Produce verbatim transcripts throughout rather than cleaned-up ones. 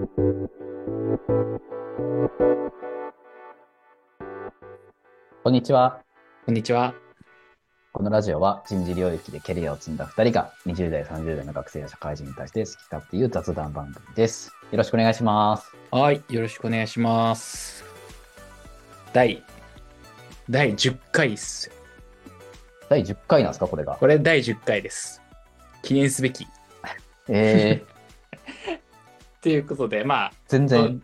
こんにちは。 こんにちは。 このラジオは人事領域でキャリアを積んだふたりがにじゅう代、さんじゅう代の学生や社会人に対して好き勝手言う雑談番組です。よろしくお願いします。 はい、よろしくお願いします。第、第じゅっかいっす。 だいじゅっかいなんですか、これが。 これ第じゅっかいです。記念すべき。 えー、 ということで、まあ、 全然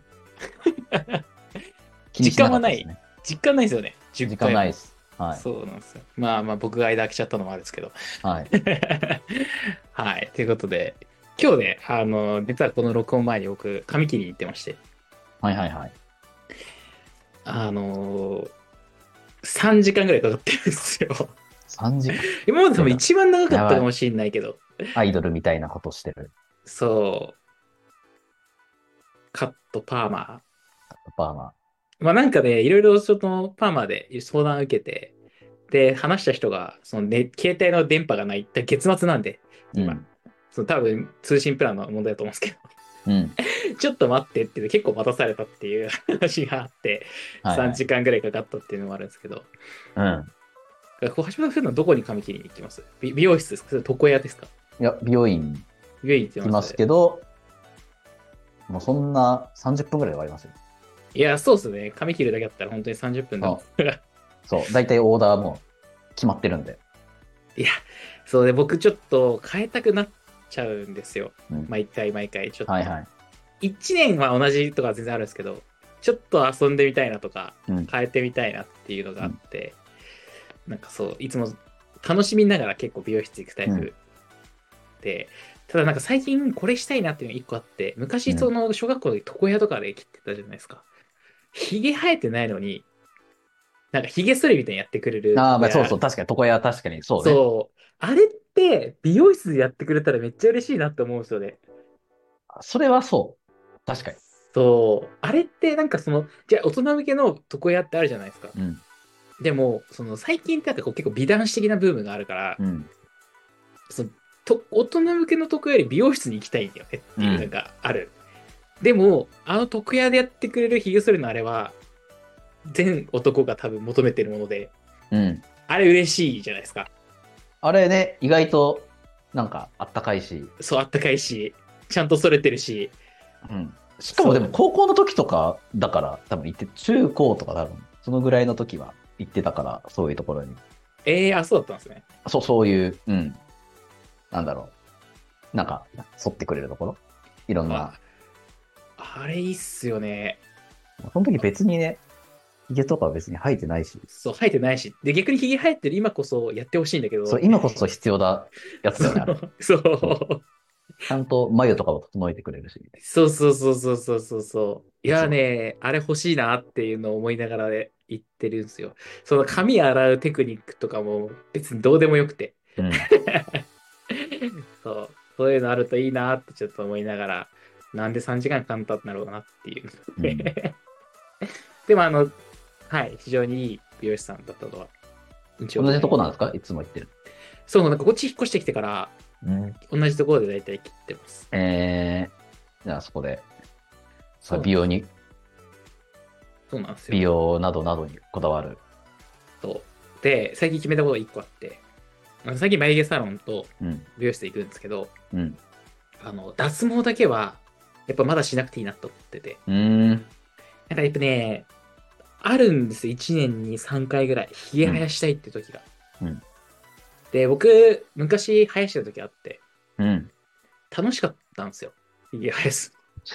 気に実しな感はない。 かったですね。 実感ないですよね。10 時間回も。 ないです。はい。 そうなんですよ。まあまあ、僕が間空けちゃったのもあるんですけど。 はい。 はい、ということで、今日ね、あの、実はこの録音前に僕、髪切りに行ってまして、 はいはいはい。 あのさんじかんぐらいかかってるんですよ。 さんじかん。 今まで多分やだ。 一番長かっやばい。 たかもしれないけど、 アイドルみたいなことしてる。 そう、カット、パーマ。 パーマ。 まあなんかね、いろいろそのパーマで相談を受けて、で、話した人が、そのね、携帯の電波がないって月末なんで、今。 うん。 その多分通信プランの問題だと思うんですけうん。 ど、ちょっと待ってって言って結構待たされたっていう話があって、3 はいはい。 時間ぐらいかかったっていうのもあるんですけど、 うん。 こう橋本さんのどこに髪切りに行きます美美容室ですかそれ床屋ですか？ いや、美容院美容院行って行きますます。 けど、もうそんなさんじゅっぷんぐらいで終わりますよ。 いや、そうっすね。髪切るだけだったら本当にさんじゅっぷんでも。 あ、そう。大体オーダーも決まってるんで。 いや、そうで、僕ちょっと変えたくなっちゃうんですよ。 うん。 毎回毎回。ちょっと。 はいはい。 いちねんは同じとか全然あるんですけど、ちょっと遊んでみたいなとか、 うん。 変えてみたいなっていうのがうん。 あって、なんかそう、いつも楽しみながら結構美容室行くタイうん。 プで、ただなんか最近これしたいなっていうのが一個あって、昔そうん。 の小学校で床屋とかで切ってたじゃないですか。ヒゲ生えてないのに、なんかヒゲ剃りみたいにやってくれるああ、まあそうそう。 床屋。 確かに、床屋は確かにそうね。 そう。あれって美容室でやってくれたらめっちゃ嬉しいなって思うんですよね。 それはそう。確かに。 そう。あれってなんかその、じゃあ大人向けの床屋ってあるじゃないですか。 うん。 でも、その最近ってなんかこう結構美男子的なブームがあるから、 うん。 そのと大人向けの床屋より美容室に行きたいんだよねっていうのうん。 がある。でも、あの床屋でやってくれるヒゲ剃りのあれは、全男が多分求めてるもので、 うん。 あれ嬉しいじゃないですか。 あれね、意外と、なんか、あったかいし。 そう、あったかいし、ちゃんと剃れてるし、 うん。しかもでも、 そう。 高校の時とか、だから、多分行って、中高とか多分、そのぐらいの時は行ってたから、そういうところに。 ええー、あ、そうだったんですね。 そう、そういう、うん。なんだろう。なんか、沿ってくれるところ。いろんあ、 な。 あれいいっすよね。 その時別にね、髭とかは別に生えてないし。 そう、生えてないし。で、逆にヒゲ生えてる今こそやってほしいんだけそう、 ど、 今こそ必要なやつだよね、あれ。 そう、そそう。 う。 ちゃんと眉とかを整えてくれるし、みたいそうそうそうそうそうそうそう。いな。やつやは。 ね、あれ欲しいなっていうのを思いながらね、言ってるんですよ。その髪洗うテクニックとかも別にどうでもよくて。 うん。 そう、そういうのあるといいなってちょっと思いながら、なんでさんじかんかんかんだったんだろうなっていう。 うん。 でもあの、はい、非常にいい美容師さんだったのは印象同じと深い。 こなんですか、いつも行ってる？ そう、なんかこっち引っ越してきてからうん。 同じところで大体切ってます。 えー、じゃあそこで、まあそうなんですよ。 美容に、 そうなんですよ。 美容などなどにこだわる。 そう。で、最近決めたことがいっこあって、あの最近眉毛サロンとうん。 美容室行くんですけど、 うん。 あの、脱毛だけは、やっぱまだしなくていいなと思ってて。 うーん。 なんかやっぱね、あるんですよ。いちねんにさんかいぐらい。ひげうん。 生やしたいって時が。 うん。 で、僕、昔生やしてた時あって、 うん。 楽しかったんですよ。ひげ生やす。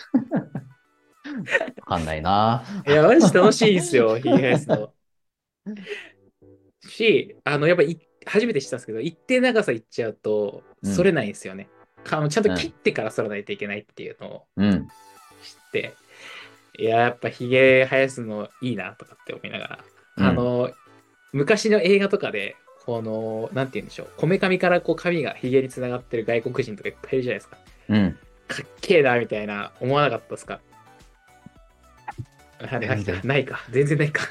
わかんないな。 いや、マジ楽しいですよ。ひげ生やすの。し、あの、やっぱい初めて知ったんですけど、一定長さいっちゃうと、 うん。 剃れないんですよね。かあのちゃんと切っうん。 てから剃らないといけないっていうのをうん。 知って、いや、やっぱヒゲ生やすのいいなとかって思いながら、 うん。 あの、昔の映画とかで、この、なんて言うんでしょう、こめかみからこう髪がヒゲにつながってる外国人とかいっぱいいるじゃないですか。 うん。 かっけえな、みたいな、思わなかったですか？あ、ないか、 全然。 ないか、全然ないか。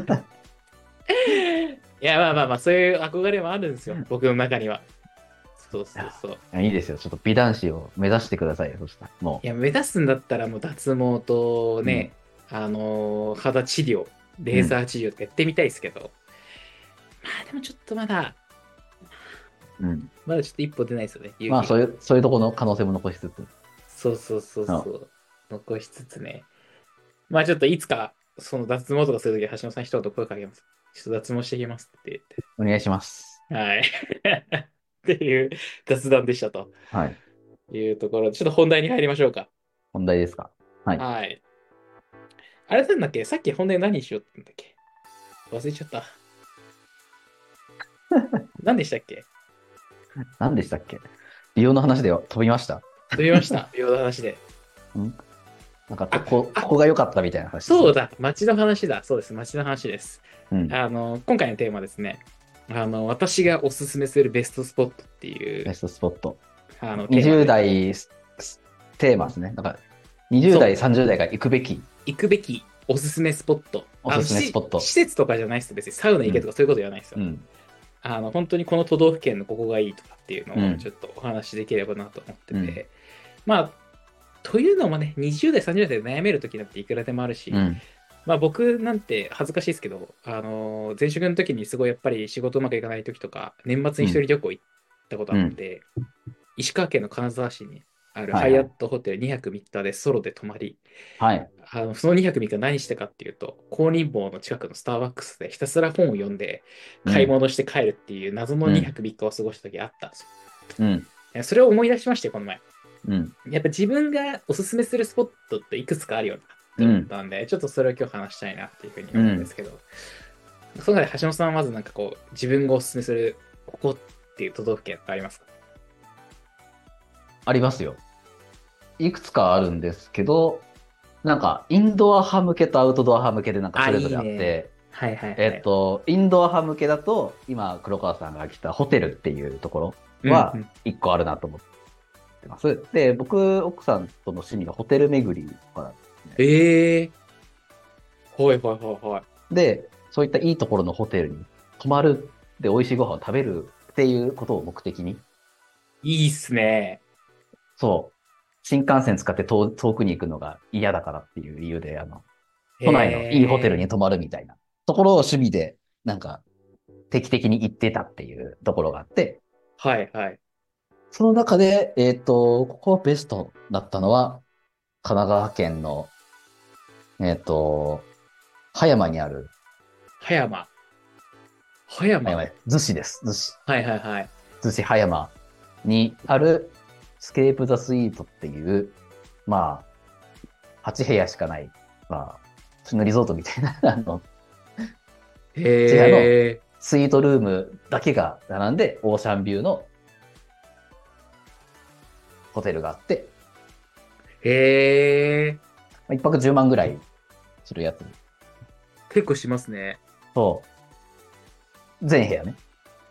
いや、まあまあまあ、そういう憧れもあるんですよ、僕の中には。 そうそうそう。 いやいいですよ。ちょっと美男子を目指してくださいよ。そしたら。もいや、目指すんだったらもう脱毛とう。うん。 ね、あのー肌治療、レーザうん。 ー治療とかやってみたいですけど、まあでもちょっとまだ、 うん。 まだちょっと一歩出ないですよね、勇気が。 まあそういう、そういうところの可能性も残しつつ。 そうそうそううん。 そう。残しつつね。まあちょっといつか、その脱毛とかするときは橋本さん一言声かけます。ちょっと脱毛してきますって言って。 お願いします。 はい。っていう雑談でしたとはい。 いうところで、ちょっと本題に入りましょうか。 本題ですか？はい。 はい。あれなんだっけ、さっき本題何しようって言うんだっけ、忘れちゃった。何でしたっけ。 何でしたっけ？美容の話で飛びました。 飛びました。美容の話で。 んなんか、こあ、 こ、 あ、 ここが良かったみたいな話ですね。 そうだ。街の話だ。そうです。街の話です。 うん。 あの、今回のテーマですね。あの、私がおすすめするベストスポットっていう、 ベストスポット。 あの、テーマ 20 で。 代スステーマですね。なんか、20代、 そう。 さんじゅう代が行くべき行くべきおすすめスポット。あの、 おすすめスしポット。 施設とかじゃないです。別にサウナ行けとかそういうことじゃないですよ。 うん。 あの、本当にこの都道府県のここがいいとかっていううん。 のをちょっとお話しできればなと思ってうん。 て。まあ、というのもね、にじゅう代、さんじゅう代で悩める時なんていくらでもあるし、 うん。 まあ僕なんて恥ずかしいですけど、あのー前職の時にすごいやっぱり仕事うまくいかない時とか、年末に一人うん。 旅行行ったことあうん。 って、石川県の金沢市にあるハイアッはいはい。 トホテルにはくみっかでソロで泊まり、 はい。 あのそのにはくみっか何したかっていうと、公認坊の近くのスターバックスでひたすら本を読んで買いうん。 物して帰るっていう謎のうん。 にはくみっかを過ごした時あったんですよ。 うん。 いやそれを思い出しまして、この前。 うん。 やっぱ自分がおすすめするスポットっていくつかあるよなって思っうん。 たんで、ちょっとそれを今日話したいなっていうふうにうん。 思うんですけど、その中で橋本さんはまずなんかこう、自分がおすすめするここっていう都道府県ありますか？ ありますよ。いくつかあるんですけど、なんか、インドア派向けとアウトドア派向けでなんかあ、 それぞれいいね。 あって、 はいはいえはい。 っと、インドア派向けだと、今、黒川さんが来たホテルっていうところは、 うんうん。 一個あるなと思ってます。で、僕、奥さんとの趣味がホテル巡りとかなんですね。 ええー。はいはいはいはで、そういったいいところのホテルに泊まる、で、美味しいご飯を食べるっていうことを目的に、 い。いいっすね。 そう、新幹線使って遠遠くに行くのが嫌だからっていう理由で、あの、都内のいいホテルええに泊まるみたいなところを趣味で、なんか、定期的に行ってたっていうところがあって、 ー。はいはい。 その中で、えっと、ここベストだったのは、神奈川県の、えっと、葉山にある、 葉山。葉山。 葉山、逗子です。逗子。 はいはいはい。 逗子葉山にある、スケープザスイートっていう、まあ、はち部屋しかない、まあ、普通のリゾートみたいな、あの、部屋のへえ。 スイートルームだけが並んで、オーシャンビューのホテルがあって、 へえ。 まあ一泊じゅうまんぐらいするやつ結構しますね。 と、全部屋ね、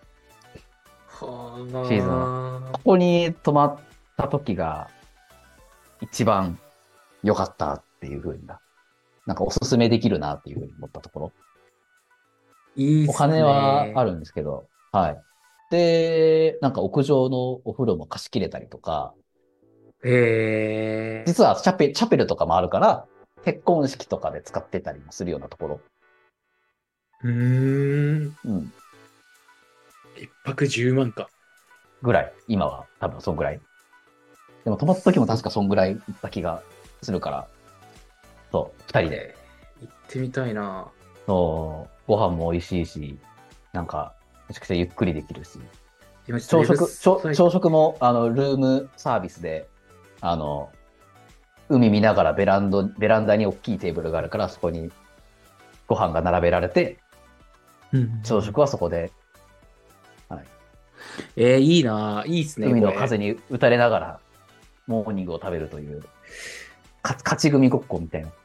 シーズンは。 はあ。 ここに泊まった時が一番良かったっていう風にな、なんかおすすめできるなっていう風に思ったところ。 いいっすお金はあね。 るんですけど、はい。で、なんか屋上のお風呂も貸し切れたりとか、 へえ。 実はチャペ、チャペルとかもあるから、結婚式とかで使ってたりもするようなところ。 うーん。 うん。 一泊じゅうまんか。 ぐらい。今は多分そんぐらい。でも泊まった時も確かそんぐらい行った気がするから、そう、二人で。 えー行ってみたいな。 そう、ご飯も美味しいし、なんか、めちゃくちゃゆっくりできるし。 今ちょっとウェブ朝食、朝朝サイト。 食も、あの、ルームサービスで、あの、海見ながらベランド、ベランダに大きいテーブルがあるから、そこにご飯が並べられて、朝食はそこで、はい、 えー、いいな。いいっすね、 海これ。 の風に打たれながら、モーニングを食べるという、か勝ち組ごっこみたいな。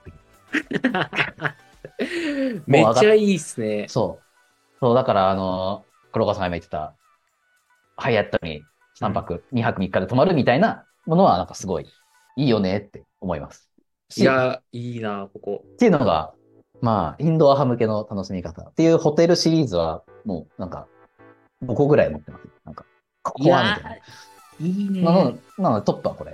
もう上がっ、 めっちゃいいっすね。 そう。そう、だから、あの、黒川さんが今言ってた、ハイアットに3 うん。 泊、にはくみっかで泊まるみたいなものは、なんかすごいいいよねって思います。し、 いや、いいな、ここ。 っていうのが、まあ、インドア派向けの楽しみ方っていうホテルシリーズは、もうなんかごこぐらい持ってます。なんか、 こいこはみたいな。 やー、いいね。 なので、なのでトップはこれ。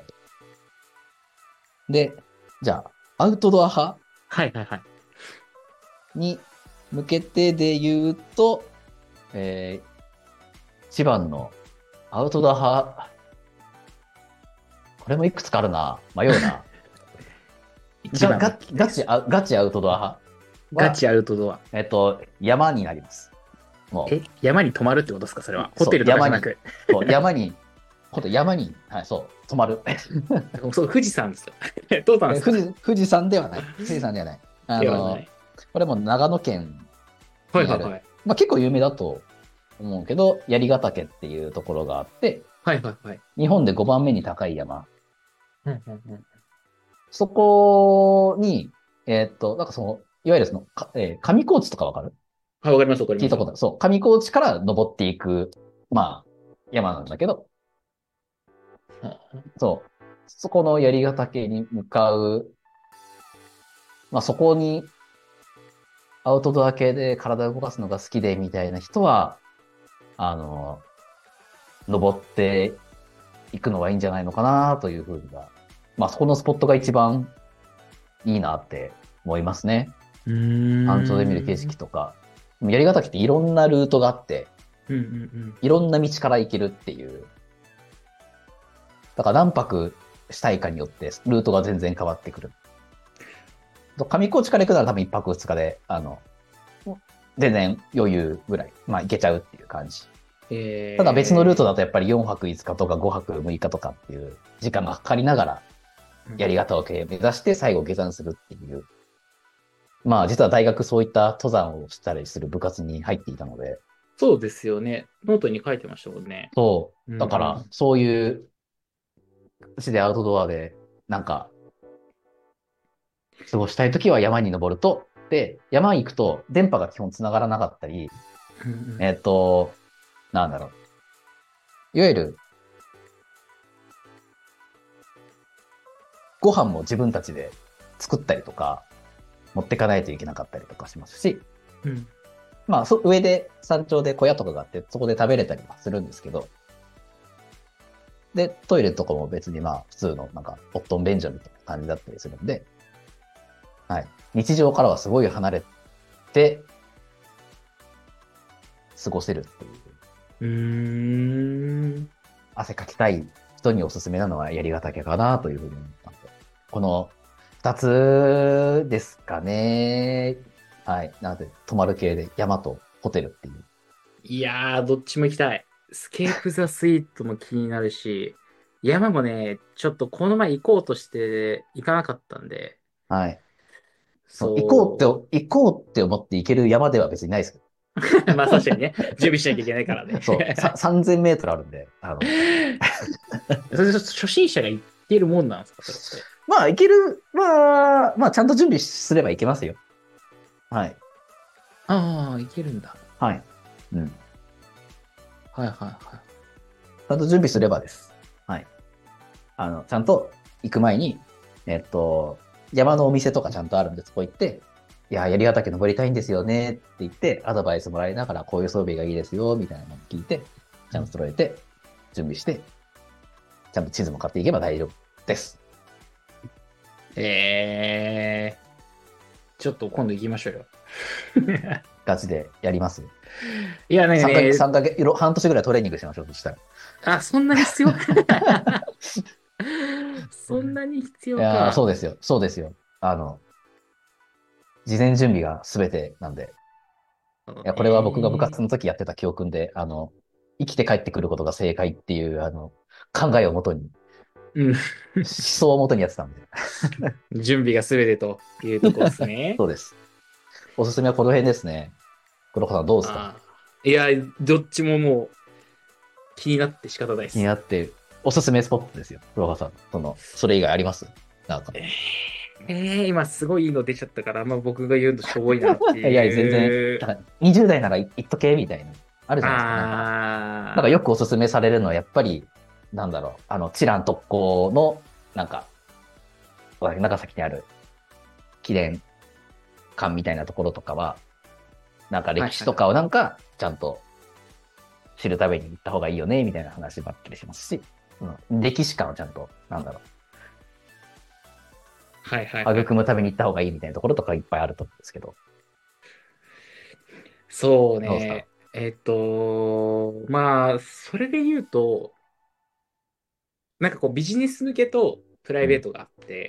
で、じゃあ、アウトドア派はいはいはい。 に向けてで言うと、えー、一番のアウトドア派、これもいくつかあるな。迷うな。 一番ガガガチアガチアウトドア派は、 ガチアウトドア。 えっと、山になります。もえ、山に泊まるってことですか、それは。ホそうテルとかじゃなく。 そう山に、ほんと山に、はい、そう、泊まる。 そう、富士山ですよ。どうなんですか。 え富士富士山ではない。富士山ではない。あの、 ではない。 これも長野県にある、 はいはいはい。 まあ、結構有名だと思うけど、槍ヶ岳っていうところがあって、 はいはいはい。 日本でごばんめに高い山。 うんうんうん。 そこに、えーっと、なんかその、いわゆるその、かえー上高地とかわかる？ はい、わかりますわかります。 聞いたことある。そう、上高地から登っていく、まあ、山なんだけど、そう、そこの槍ヶ岳に向かう、まあそこにアウトドア系で体を動かすのが好きでみたいな人は、あの、登っていくのがいいんじゃないのかなというふうには、まあそこのスポットが一番いいなって思いますね。 うーん。 山頂で見る景色とか。槍ヶ岳っていろんなルートがあって、 うんうんうん。 いろんな道から行けるっていう。だから何泊したいかによってルートが全然変わってくる。上高地から行くなら多分一泊二日で、あの、全然余裕ぐらい、まあ行けちゃうっていう感じ。 えー、 ただ別のルートだとやっぱりよんはくいつかとかごはくむいかとかっていう時間がかかりながら、槍ヶ岳を目指して最後下山するっていう。まあ実は大学そういった登山をしたりする部活に入っていたので。 そうですよね。ノートに書いてましたもんね。 そう。だうんうん、 からそういう形でアウトドアでなんか過ごしたいときは山に登ると、で、山に行くと電波が基本繋がらなかったり、 うんうん、 えっと、なんだろう。いわゆる、ご飯も自分たちで作ったりとか、持ってかないといけなかったりとかしますし、 うん、 まあ、そ上で山頂で小屋とかがあって、そこで食べれたりはするんですけど、で、トイレとかも別にまあ、普通のなんか、ポットン便所みたいな感じだったりするんで、はい。日常からはすごい離れて、過ごせるっていう。 うーん。 汗かきたい人におすすめなのは槍ヶ岳かなというふうに思ったんで。この二つですかね。はい。なので、泊まる系で山とホテルっていう。 いやー、どっちも行きたい。スケープザスイートも気になるし、山もね、ちょっとこの前行こうとして行かなかったんで、 はい。行こうって、 そ行こうって思って行ける山では別にないですけう。まあ確かにね、準備しなきゃいけないからね。 ど。そう。ささんぜんメートルあるんで。あの、 それ初心者が行ってるもんなんですか、それって。 まあ、行ける、まあ、まあ、ちゃんと準備すれば行けますよ。はい。 ああ、行けるんだ。 はい。うん。 はいはいはい。 ちゃんと準備すればです。はい。あの、ちゃんと行く前に、えっと、山のお店とかちゃんとあるんで、そこ行って、いや、槍ヶ岳登りたいんですよねって言って、アドバイスもらいながら、こういう装備がいいですよ、みたいなのを聞いて、ちゃんと揃えて、準備して、ちゃんと地図も買っていけば大丈夫です。 えー、ちょっと今度行きましょうよ。 ガチでやります。 いや、なんか 3ヶね、 月、三ヶ月、半年ぐらいトレーニングしましょう、そしたら。 あ、そんなに必要そんなに必いやー、 要か。 そうですよ。そうですよ。あの、事前準備が全てなんで。いや、これは僕が部活の時やってた教訓で、あの、生きて帰ってくることが正解っていう、あの、考えをもとに、 うん。 思想をもとにやってたんで。 準備が全てというところですね。 そうです。おすすめはこの辺ですね。黒子さんどうですか？ あーいや、どっちももう気になって仕方ないで気にす。 なって、おすすめスポットですよ。黒子さん。その、それ以外ありますなんか。 えー、えー今すごいいいの出ちゃったから、まあ僕が言うとしょぼいなっていやいや、全然、 いう。 なんかにじゅう代なら言っとけみたいな。あるじゃないですか。なんか、なんかあよくおすすめされるのは、やっぱり、なんだろう、あの、チラン特攻の、なんか、長崎にある記念館みたいなところとかは、なんか歴史とかをなんか、ちゃんと知るために行った方がいいよね、みたいな話ばっかりしますし、うん、歴史観をちゃんと、なんだろう、 はいはいはい。 育むために行った方がいいみたいなところとかいっぱいあると思うんですけど、 そうどうですか？ ね。えっと、まあ、それで言うと、なんかこうビジネス向けとプラうん。 イベートがあって、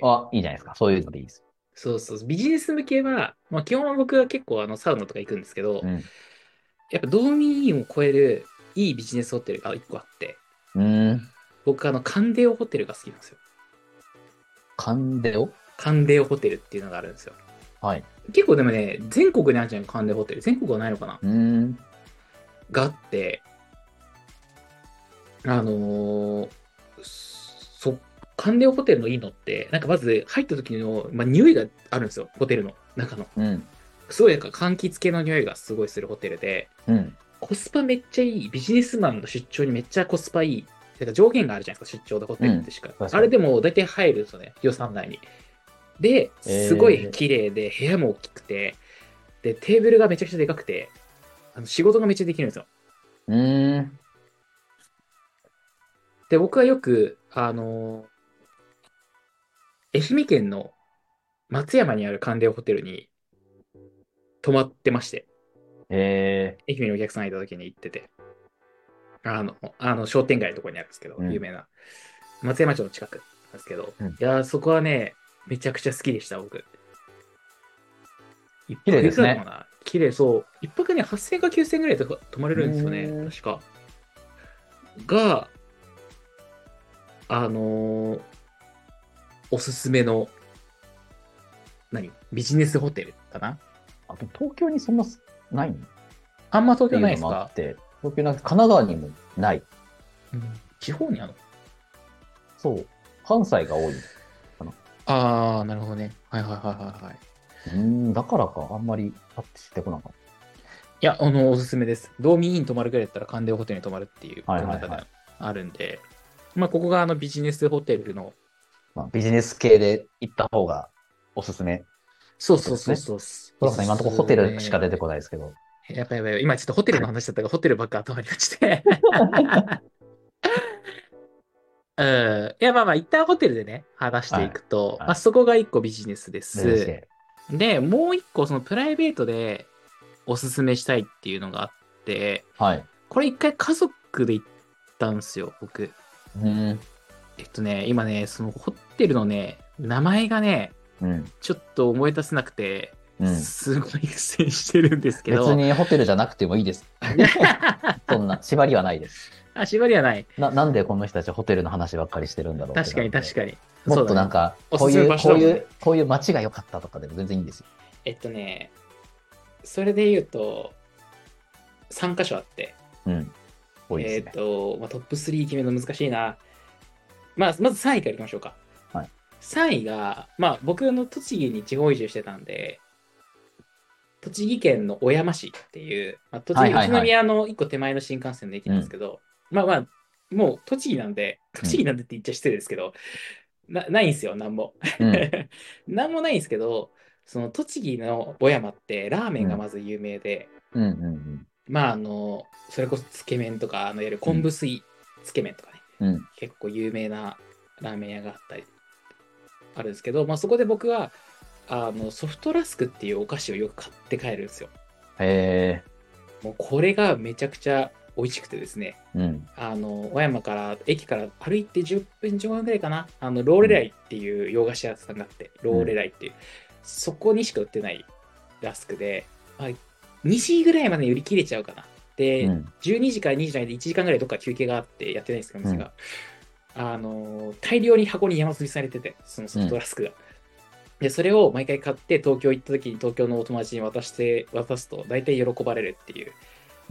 あ、いいじゃないですか。そういうのでいいです。 そうそう、ビジネス向けは、まあ基本は僕は結構あのサウナとか行くんですけど、 うん。 やっぱドーミーインを超えるいいビジネスホテルが一個あって、 うーん。 僕あのカンデオホテルが好きなんですよ。 カンデオ。 カンデオホテルっていうのがあるんですよ。 はい。 結構でもね、全国にあるじゃん、カンデオホテル。全国はないのかなうーん。 があって、あのーそ、カンデオホテルのいいのって、なんかまず入った時の、まあ、匂いがあるんですよ、ホテルの中の。 うん。 すごいなんか柑橘系の匂いがすごいするホテルで、 うん。 コスパめっちゃいい、ビジネスマンの出張にめっちゃコスパいい。なんか上限があるじゃないですか、出張でホテうん。 ルってしか。 確かに。 あれでも大体入るんですよね、予算内に。で、すごいえ綺麗で、部屋も大きくて、で、テーブルがめちゃくちゃでかくて、あの仕事がめっちゃできるんですよ。 ー。うーん。 で、僕はよく、あのー愛媛県の松山にある関連ホテルに泊まってまして、 え愛媛にお客さんいた時に行ってて、あの、あの商店街のところにあるんですけど、 ー。うん。 有名な。松山町の近くなんですけど、 うん。 いやー、そこはね、めちゃくちゃ好きでした、僕。一綺麗泊いくですね。 らだったかな綺麗そう。一泊ね、はっせんえんかきゅうせんえんぐらいで泊まれうるんですよね、 ーん。 確か。が、あのーおすすめの、何ビジネスホテルかなあと、東京にそんなないっあんま東京ていうのもあっないですか？ て、東京なんか神奈川にもない。 うん、地方にあるの？ そう。関西が多いかな。 ああ、なるほどね。はいはいはいはいはい。 うーん、だからか、あんまりパッて知ってこなかっいや、あの、おすすめです。ドーミーイン泊まるぐらいだったら関連ホテルに泊まるっていう、 た。はい僕の中でははいはい。 あるんで、まあ、ここがあのビジネスホテルの、 まあ、ビジネス系で行った方がおすすめっそうそうてことですね。 そうそう、お小高さん、今のところすすホテルしかめ。 出てこないですけど。 やっぱやばいやばい、今ちょっとホテルの話だったからホテルばっか頭に落ちて。うん。いや、まあまあ、一旦ホテルでね、話していはい。 くと、まあ、 はい。 そこが一個ビジネスです。 ビジネス系。 で、もう一個、そのプライベートでおすすめしたいっていうのがあって、 はい。 これ一回家族で行ったんですよ、僕。 うーん。 えっとね、今ね、そのホテルのね、名前がね、 うん。 ちょっと思い出せなくて、 うん。 すごい苦戦してるんですけど、 別にホテルじゃなくてもいいです。そんな、縛りはないです。 あ、縛りはない。 な、なんでこの人たちホテルの話ばっかりしてるんだろうって確かになるんで。 確かに。 もっそうだね。 となんか、 おすすめこういう、 場所だもんね。 こういう、こういう街が良かったとかでも全然いいんですよ。 えっとね、それで言うと、さん箇所あって、 うん。多いでえすね。 っと、まあ、トップスリー決めるの難しいな。まあ、まずさんいからいきましょうか。 はい。 さんいが、まあ、僕の栃木に地方移住してたんで、栃木県の小山市っていう、まあ、栃木、宇都はいはいはい。 宮の一個手前の新幹線の駅うん。 なんですけど、まあまあ、もう栃木なんで、 うん。 栃木なんでって言っちゃ失礼ですけど、な、ないんすよ、なんも。 うん。 なんもないんですけど、その栃木の小山ってラーメうん。 ンがまず有名で、 うん。うん。 まあ、あの、それこそつけ麺とか、あの、いわゆるうん。 昆布水つけ麺とかね、 うん。 結構有名なラーメン屋があったり、あるんですけど、まあ、そこで僕は、あの、ソフトラスクっていうお菓子をよく買って帰るんですよ。 へえ。 もうこれがめちゃくちゃ美味しくてですね、 うん。 あの、小山から、駅から歩いてじゅっぷん、じゅうごふんぐらいかな、あの、ローうん。 レライっていう洋菓子屋さんがあって、ローレうん。 ライっていう、そこにしか売ってないラスクで、まあ、にじぐらいまで売り切れちゃうかな。で、 うん。 じゅうにじからにじの間でいちじかんぐらいどっか休憩があってやってないんですけど、 うん。 店が。あの、大量に箱に山積みされてて、そのソうん。 フトラスクが。で、それを毎回買って東京行った時に東京のお友達に渡して、渡すと大体喜ばれるっていううん。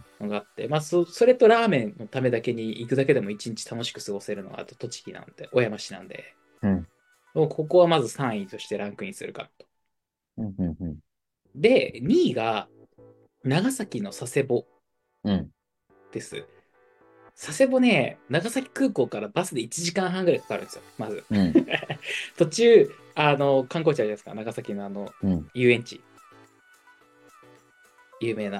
のがあって、まあそ、それとラーメンのためだけに行くだけでも一日楽しく過ごせるのは、あと栃木なんで、小山市なんで、 うん。 もうここはまずさんいとしてランクインするかと。 うん。うん。うん。 で、にいが長崎の佐世保うん。 です。佐世保ね、長崎空港からバスでいちじかんはんぐらいかかるんですよ、まず。 うん。 途中、あの、観光地あるじゃないですか、長崎のあの、 うん。 遊園地、有名な。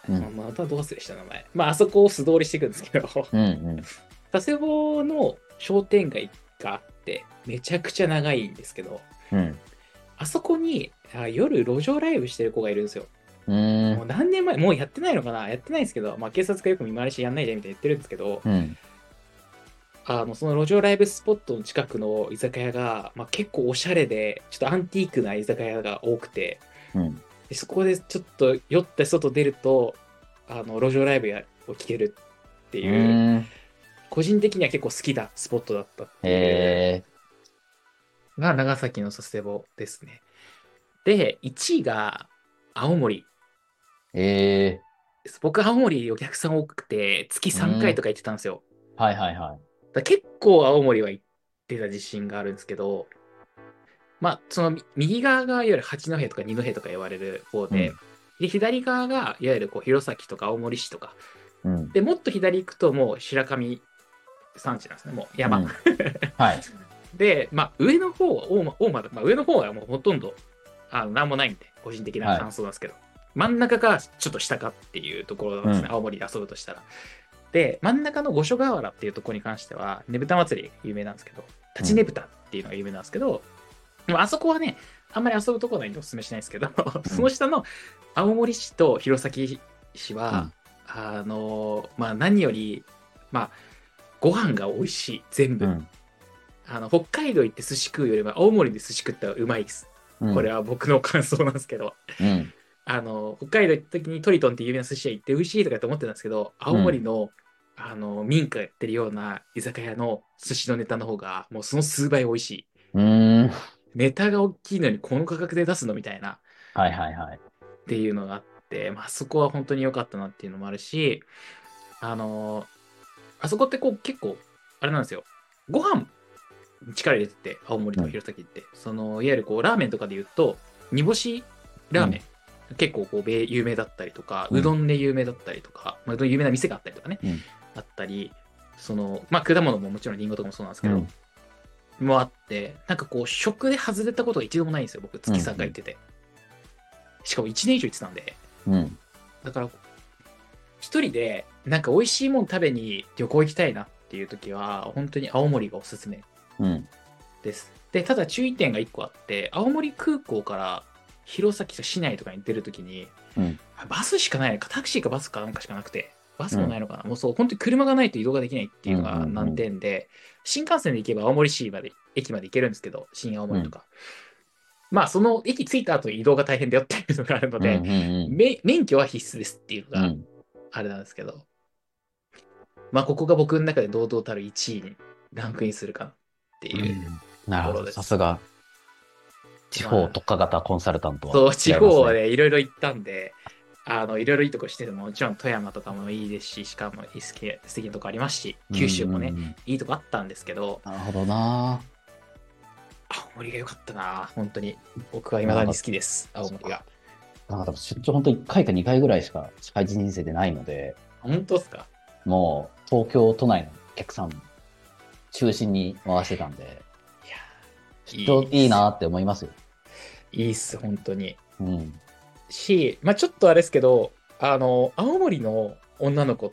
うんまあ、またどう忘れした名前。まあ、あそこを素通りしていくんですけど、 うんうん佐世保の商店街があって、めちゃくちゃ長いんですけど、 うんあそこにあ夜路上ライブしてる子がいるんですよ。 うーんもう何年前、もうやってないのかなやってないんですけど、まあ警察がよく見回りしてやんないでみたいに言ってるんですけど、 うんあの、その路上ライブスポットの近くの居酒屋が、まあ、結構おしゃれで、ちょっとアンティークな居酒屋が多くて、 うんでそこでちょっと酔って外出ると、あの、路上ライブやを聴けるってういう、 ーん個人的には結構好きなスポットだったっていうへえが長崎の佐世保ですね。で、いちいが青森ええです。僕、青森お客さん多くて、月うさんかいんとか行ってたんですよ。 はいはいはいだから結構青森は行ってた自信があるんですけど、まあ、そのみ右側がいわゆる八戸とか二戸とか言われる方で、 うんで、左側がいわゆるこう弘前とか青森市とか。 うんで、もっと左行くともう白神山地なんですね。もう山。 うんはいで、まあ、上の方は大間、大間だ、まあ、上の方はもうほとんど、あの、なんもないんで、個人的な感想なんですけど、真ん中がちょっと下かっていうところなんですね。 うん青森で遊ぶとしたら。で、真ん中の五所川原っていうところに関しては、ねぶた祭りが有名なんですけど、立ちねぶたっていうのが有名なんですけど、でもあそこはね、あんまり遊ぶところないんでお勧めしないんですけど、その下の青森市と弘前市は、あの、まあ何より、まあ、ご飯が美味しい、全部。 うんあの、北海道行って寿司食うよりも青森で寿司食ったらうまいです。 うんこれは僕の感想なんですけど、 うんあの、北海道行った時にトリトンっていう有名な寿司屋行って美味しいとかって思ってたんですけど、青森の、あの、民家やってるような居酒屋の寿司のネタの方が、もうその数倍美味しい。 うーんネタが大きいのにこの価格で出すのみたいなはいはいはいっていうのがあって、まあそこは本当に良かったなっていうのもあるし、あの、あそこってこう結構、あれなんですよ。ご飯力入れてて、青森とか弘前って、その、いわゆるこう、ラーメンとかで言うと、煮干しラーメン、結構こう、米有名だったりとか、 うんうどんで有名だったりとか、まあ、うどん有名な店があったりとかね、 うんあったり、その、まあ、果物ももちろんリンゴとかもそうなんですけど、 うんもあって、なんかこう、食で外れたことが一度もないんですよ、僕、月さんかい行ってて。しかもいちねん以上行ってたんで、 うんだから、一人で、なんか美味しいもん食べに旅行行きたいなっていう時は、本当に青森がおすすめうんです。で、ただ注意点がいっこあって、青森空港から弘前市内とかに出るときに、 うんバスしかないのか、タクシーかバスかなんかしかなくて、バスもないのかな、もうそう、本当に車がないと移動ができないっていうのが難点で、新幹線で行けば青森市まで、駅まで行けるんですけど、新青森とか。まあ、その駅着いた後に移動が大変だよっていうのがあるので、 うんうんうんめ免許は必須ですっていうのがうんあれなんですけど、まあ、ここが僕の中で堂々たるいちいにランクインするかなっていうなるほどところです。 さすが地方特化型コンサルタントは違いそう、 ますね。 地方はね、いろいろ行ったんで、あの、いろいろいいとこしてても、もちろん富山とかもいいですし、しかもいい素敵なとこありますし、九州もね、 うんうんうんいいとこあったんですけど、 なるほどな青森が良かったな、本当に。僕は未だに好きです、青森が。 なんか出張本当いっかいかにかいぐらいしか社会人人生でないので、 本当ですか？ もう東京都内のお客さん中心に回してたんで、 いや、 出張いいなって思いますよ。 いいっす、本当に。 うん。 し、まあちょっとあれですけど、あの、青森の女の子って、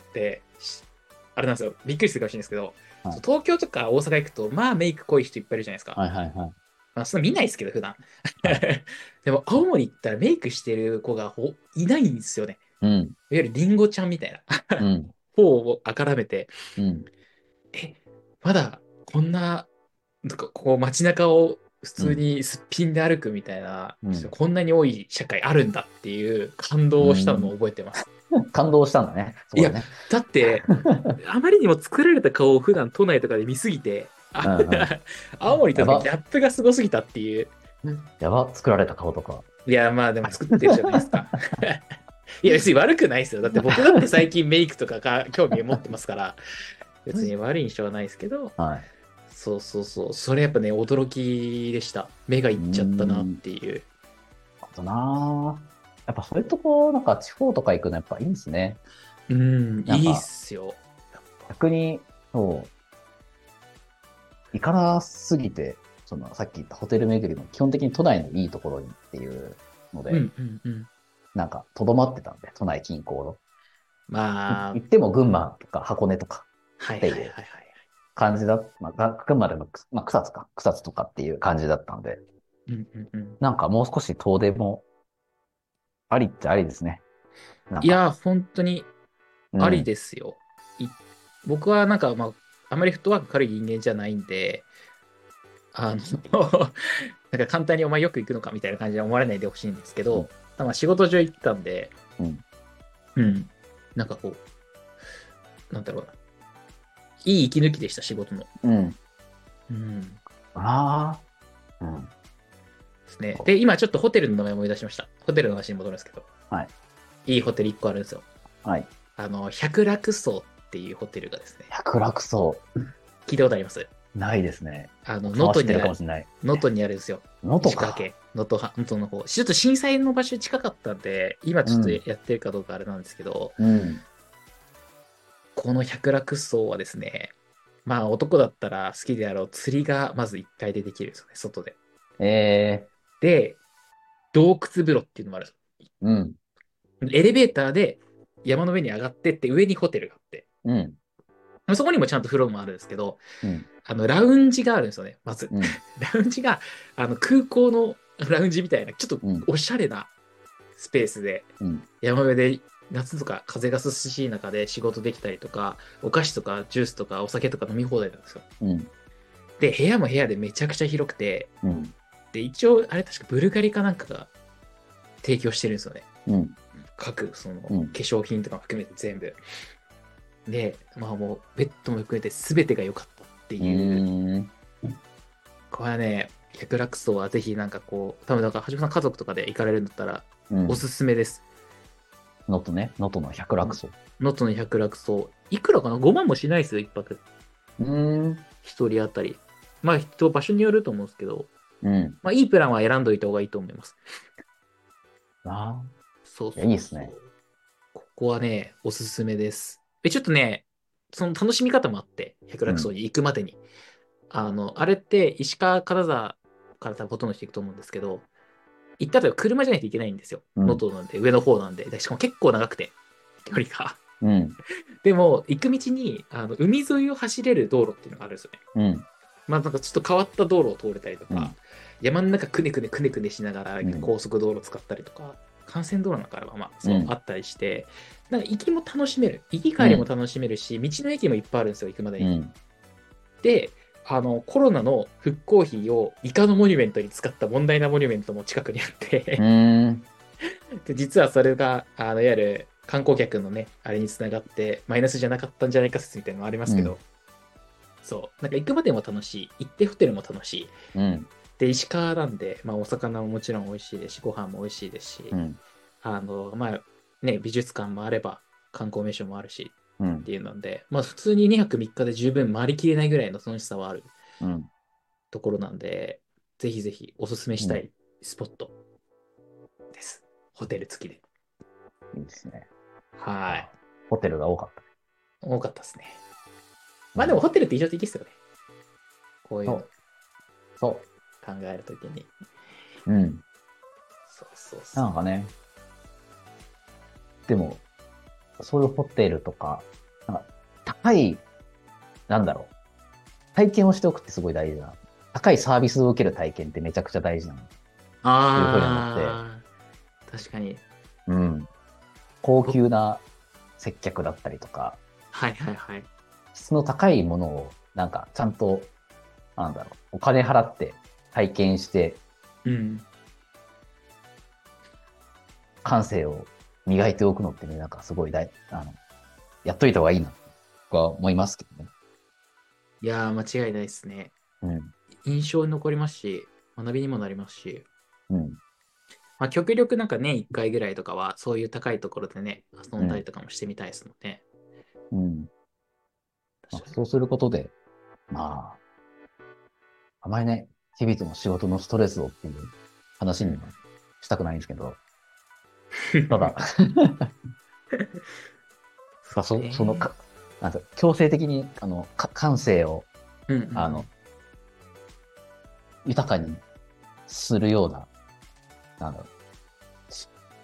しあれなんですよ、びっくりするかもしれないですけど、 はい東京とか大阪行くと、まあメイク濃い人いっぱいいるじゃないですか。 はいはいはい。 まあ、そんな見ないですけど、普段。 はでも、青森行ったらメイクしてる子がほいないんですよね。 うん。 いわゆるリンゴちゃんみたいな。 うん。 頬をあからめて、 うん。 え、まだこんな、なんかこう街中を普通にすっぴんで歩くみたいな、 うんこんなに多い社会あるんだっていう感動をしたのも覚えてます。 感動したんだね。そうだね。 だって、あまりにも作られた顔を普段都内とかで見すぎて、あうんうん青森とやばのギャップがすごすぎたっていう。 やば、作られた顔とか。 いや、まあでも作ってるじゃないですか。いや、別に悪くないですよ。だって僕だって最近メイクとかが興味を持ってますから、別に悪い印象はないですけど、 はい。 そうそうそう。それやっぱね、驚きでした。目がいっちゃったなっていう。 あとなぁ。やっぱそういうとこ、なんか地方とか行くのやっぱいいんですね。 うん、 なんかいいっすよ。 逆に、そう、行かなすぎて、そのさっき言ったホテル巡りも基本的に都内のいいところにっていうので、 うんうんうん。 なんか、とどまってたんで、都内近郊の。 まあ、 行っても群馬とか箱根とかはいっていうはいはいはい。 感じだ、まあ、群馬でも、まあ、草津か、草津とかっていう感じだったんで、 うんうんうん。 なんかもう少し遠出もありっちゃありですね。なんか、 いや、本当にありうん、 ですよ。い僕はなんか、まあ、あまりフットワーク軽い人間じゃないんで、あのなんか簡単にお前よく行くのかみたいな感じで思われないでほしいんですけうん、 ど、まあ仕事上行ってたんで、 うん、 うん。なんかこう、なんだろうな。いい息抜きでした、仕事の。 うん。 うん。 ああ、うん。 ですね。で、今ちょっとホテルの名前思い出しました。ホテルの話に戻るんですけど、 はい、 いいホテルいっこあるんですよ。 はい。 あの、百楽荘っていうホテルがですね、 百楽荘、 聞いたことあります？ ないですね。 あの、 奥さんは知ってる能登にある、 かもしれない。 能登にあるんですよ。 能登か。 石川県、能登は、能登の方。ちょっと震災の場所に近かったんで、今ちょっとうん、 やってるかどうかあれなんですけど、 うん、 この百楽荘はですね、まあ男だったら好きであろう釣りがまずいっかいでできるんですよね、外で。 ええで、洞窟風呂っていうのもあるんですー、うん、 よ。エレベーターで山の上に上がってって上にホテルがあって、 うん、 そこにもちゃんと風呂もあるんですけど、 うん、 あの、ラウンジがあるんですよね、まず。 うん、 ラウンジが、あの、空港のラウンジみたいな、ちょっとうん、 おしゃれなスペースで、 うん、 山上で夏とか風が涼しい中で仕事できたりとか、お菓子とかジュースとかお酒とか飲み放題なんですよ。 うん、 で、部屋も部屋でめちゃくちゃ広くて、 うん、 で、一応、あれ確かブルガリかなんかが提供してるんですよね。 うん、 各、その、化うん、 粧品とか含めて全部。で、まあもう、ベッドも含めて全てが良かったってういう。 ーん、 これはね、百楽荘はぜひなんかこう、多分なんか、橋本さん家族とかで行かれるんだったら、 うん。 おすすめです。 能登ね、能登の百楽荘。 能登の百楽荘。いくらかな？ ご 万もしないですよ、一泊。 うーん、 一人当たり。まあ、人、場所によると思うんですけど、 うん、 まあ、いいプランは選んどいた方がいいと思います。 あそうあ、いや、 そうそう。 いいですね。 ここはね、おすすめです。で、ちょっとね、その楽しみ方もあって、百うん、 楽荘に行くまでに。あの、あれって石川金沢から多分ほとんどしていくと思うんですけど、行ったら車じゃないといけないんですよ。 うん、 能登なんで、上の方なんで。でしかも結構長くて、距離が。 うん、 でも、行く道に、あの、海沿いを走れる道路っていうのがあるんですよね。 うん、 まあ、なんかちょっと変わった道路を通れたりとか、 うん、 山の中くねくねくねくねしながらうん高速道路使ったりとか、幹線道路なんかあれば、まあ、そう、 うん、 あったりして、なんか行きも楽しめる。行きうん、 帰りも楽しめるし、道の駅もいっぱいあるんですよ、行くまでに。 うん、 で、あの、コロナの復興費をイカのモニュメントに使った問題なモニュメントも近くにあっうてーん、 で、実はそれが、あの、いわゆる観光客のね、あれにつながって、マイナスじゃなかったんじゃないか説みたいなのもありますけど、そう。なんか行くまでも楽しい。行ってホテルも楽しい。 うん、 で、石川なんで、まあ、お魚ももちろん美味しいですし、ご飯も美味しいですし、 うん、 あの、まあ、ね、美術館もあれば、観光名所もあるし、 うん、 っていうので、まあ、普通ににはくみっかで十分回りきれないぐらいの楽しさはあるうん、 ところなんで、ぜひぜひおすすめしうん、 たいスポットです。ホテル付きで。 いいですね。 はい。 ホテルが多かった。 多かったですね。 うん、 まあでもホテルって印象的ですよね。こういうのそう、そ考えるときに。 う、うん。 そうそうそう。 なんかね、でも、そういうホテルとか、なんか高い、なんだろう、体験をしておくってすごい大事な。高いサービスを受ける体験ってめちゃくちゃ大事なの。いうふうに思って、 あー、確かに。 うん。高級な接客だったりとか、 はいはいはい。 質の高いものを、なんか、ちゃんと、なんだろう、お金払って体験して、 うん。 感性を磨いておくのってね、なんかすごい大、あの、やっといた方がいいな、とは思いますけどね。 いやー、間違いないですね。 うん。 印象に残りますし、学びにもなりますし、 うん。 まあ、極力なんか年いっかいぐらいとかは、そういう高いところでね、遊んだりうん。 とかもしてみたいですもんね。 うん。まあ、 確かに。 そうすることで、まあ、あまりね、日々の仕事のストレスをっていう話にはしたくないんですけど、ただ、まあ、そ、そのか、なんか強制的に、あの、か感性を、 うんうんうん、 あの、豊かにするような、なんだろう、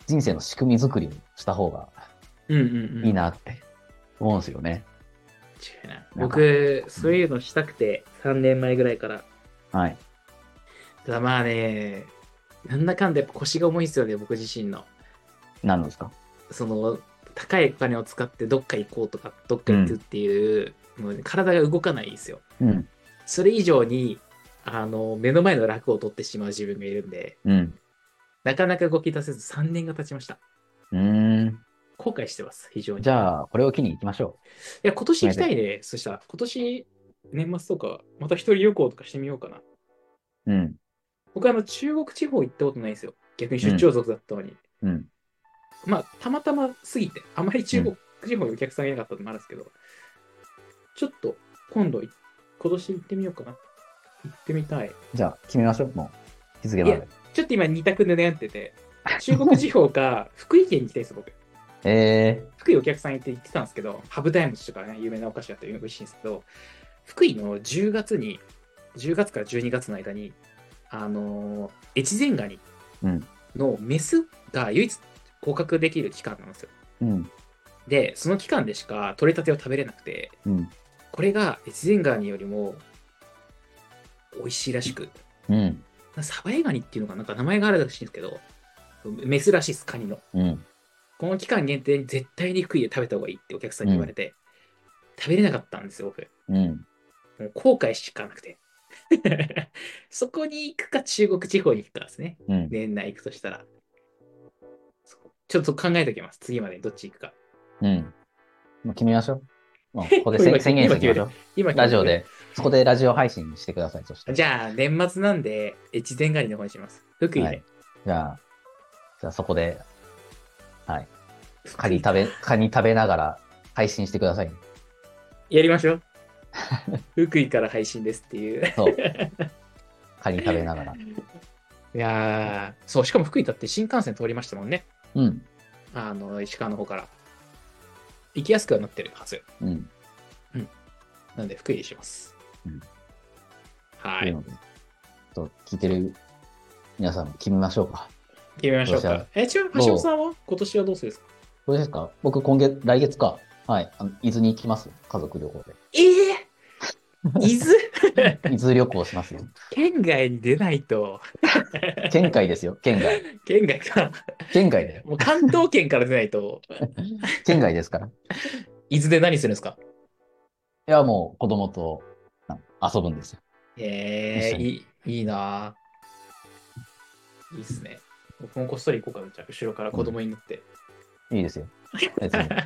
人生の仕組み作りをした方がうんうんうん。 いいなって思うんですよね。 違うな。 なんか、 僕、 うん、 そういうのしたくて、さんねんまえぐらいから。 はい。 ただまあね、なんだかんだやっぱ腰が重いんですよね、僕自身の。 何ですか？ その、高いお金を使ってどっか行こうとか、どっかうん。 行くっていう、もう体が動かないんですよ。 うん。 それ以上に、あの、目の前の楽を取ってしまう自分がいるんで、 うん。 なかなか動き出せずさんねんが経ちました。 うーん。 後悔してます、非常に。いじゃあ、これを機に行きましょや、今年う。決めて。 行きたいね。そしたら、今年、年末とか、また一人旅行とかしてみようかな。 うん。 僕、あの、中国地方行ったことないんですよ。逆にうん。 出張族だったのに。 うん。 まあ、たまたますぎて、あまりうん。 中国地方にお客さんがいなかったのもあるんですけど、ちょっと、今度、今年行ってみようかな。行ってみたい。 じゃあ、決めましょう。もう、日付いや、 まで。 ちょっと今二択で悩んでて、中国地方か福井県に行きたいです、僕。 え福井お客さん行って行ってたんですけど、ハブタイムチとかね、有名なお菓子があって美味しいんですけど、福井のじゅうがつに、じゅうがつからじゅうにがつの間に、あのー越前ガニー、うん。 のメスが唯一合格できる期間なんですよ。 うん。 で、その期間でしか取れたてを食べれなくて、 うん。 これが越前ガニよりも美味しいらしく、 うん。 サバエガニっていうのがなんか名前があるらしいんですけど、メスらしいです、カニの。 うん。 この期間限定に絶対に福井で食べた方がいいってお客さんうん。 に言われて、食べれなかったんですよ、僕。 うん。 もう後悔しかなくて。そこに行くか中国地方に行くかですね。 うん。 年内行くとしたら。ちょっと考えておきます。次までどっち行くか。 うん。もう決めましょう。もう、ここで今、 宣宣言し今決める。 ておきましょう。 今決める。 ラジオで、そこでラジオ配信してください。そしたじゃあ、年末なんで、越前ガニの方にします。福ら。 井で。 はい。じゃあ、じゃあそこで、はい。カ福井か。 ニ食べ、カニ食べながら配信してください。 やりましょう。福井から配信ですっていう。 そう。カニ食べながら。 いやー、そう、しかも福井だって新幹線通りましたもんね。 うん。 あの、石川の方から。行きやすくはなってるはず。 うん。 うん。なんで、福井にします。 うん。 はい。 というので、ちょっと聞いてる皆さんも決めましょうか。 決めましょうか。 今年はえ、ちなみに橋本どう、 さんは今年はどうするんですか？ どうですか？僕今月、来月か。はい。あの、伊豆に行きます。家族旅行で。 ええー、伊豆伊豆旅行しますよ。 県外に出ないと県外ですよ。県外。 県外か。 県外だよ。 もう関東圏から出ないと、 県外ですから。い伊豆で何するんですか？ や、もう子供とあ遊ぶんですよ。一ええー、 緒に。 いい、いいなぁ。いいっすね。僕もこっそり行こうかな。じゃあ、後ろから子うん。 供に乗って。 いいですよ。別に。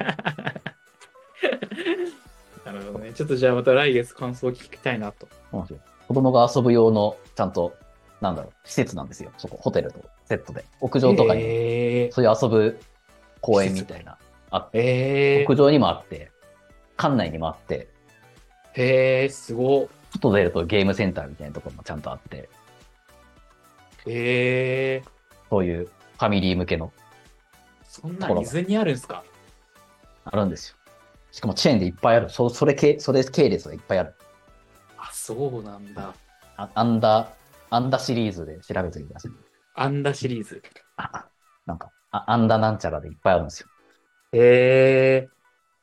なるほどね。ちょっとじゃあまた来月感想を聞きたいなと。 面白い。子供が遊ぶ用の、ちゃんと、なんだろう、施設なんですよ。そこ、ホテルとセットで。屋上とかにも、 ええー、 そういう遊ぶ公園み施設が。 たいな、あって、 ええ屋上にもあって、館内にもあって、 ー、へえー、すご。 外出るとゲームセンターみたいなところもちゃんとあって、 へえー、 そういうファミリー向けのそんところがなん伊豆にあるんすか？ あるんですよ。しかもチェーンでいっぱいある。そそれ系、それ系列がいっぱいある。 あ、そうなんだ。 あアンダー、アンダシリーズで調べてください。 アンダシリーズ。 あ、なんか、あアンダなんちゃらでいっぱいあるんですよ。 へえ、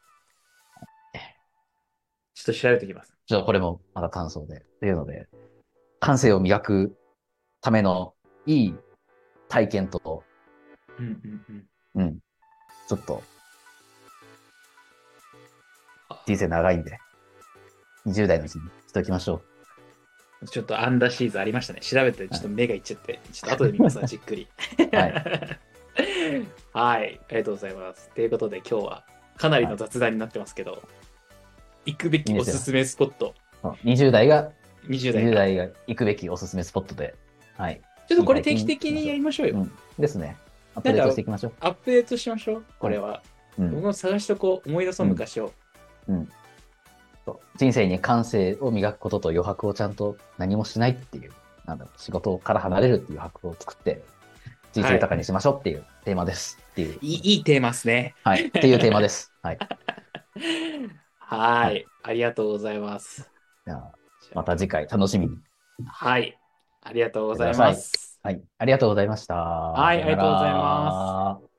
ちょっと調べておきます。 じゃあこれもまた感想で。というので、感性を磨くためのいい体験と、 うんうんうん。 うん、ちょっとあ、 人生長いんで、にじゅう代のうちにしておきましょちょっとアンダーシーズンありましたね。調べてう。はい。 ちょっと目がいっちゃって、ちょっと後で見ますわ、じっくり。 はい。 はい、ありがとうございます。ということで今日はかなりのはい。 雑談になってますけど、行くべいいですよ。 きおすすめスポット、 にじゅう代が、 にじゅう代にじゅうが。 代が行くべきおすすめスポットで、はい。 ちょっとこれ定期いい体験的にやしましょりましょうよ。 う。うん。ですね。アップデートしなんかていきましょう。 アップデートしましょう、こはい。 れは。 うん。 僕も探しとこう、思い出そううん。 昔を。 うん。そう人生に感性を磨くことと余白をちゃんと何もしないっていう、なんだろう、仕事から離れるっていう余白を作って、人生はい。 豊かにしましょうっていうテーマです。っていう。 いい、いいテーマですね。 はい。っていうテーマです。はい。はい。 はい。ありがとうございます。 じゃあ、 じゃまた次回楽しみにしあ、はい。ありがとうごてくざいださい。 ます。 はい。ありがとうございました。 はい、 さよなありがとうございます。 ら。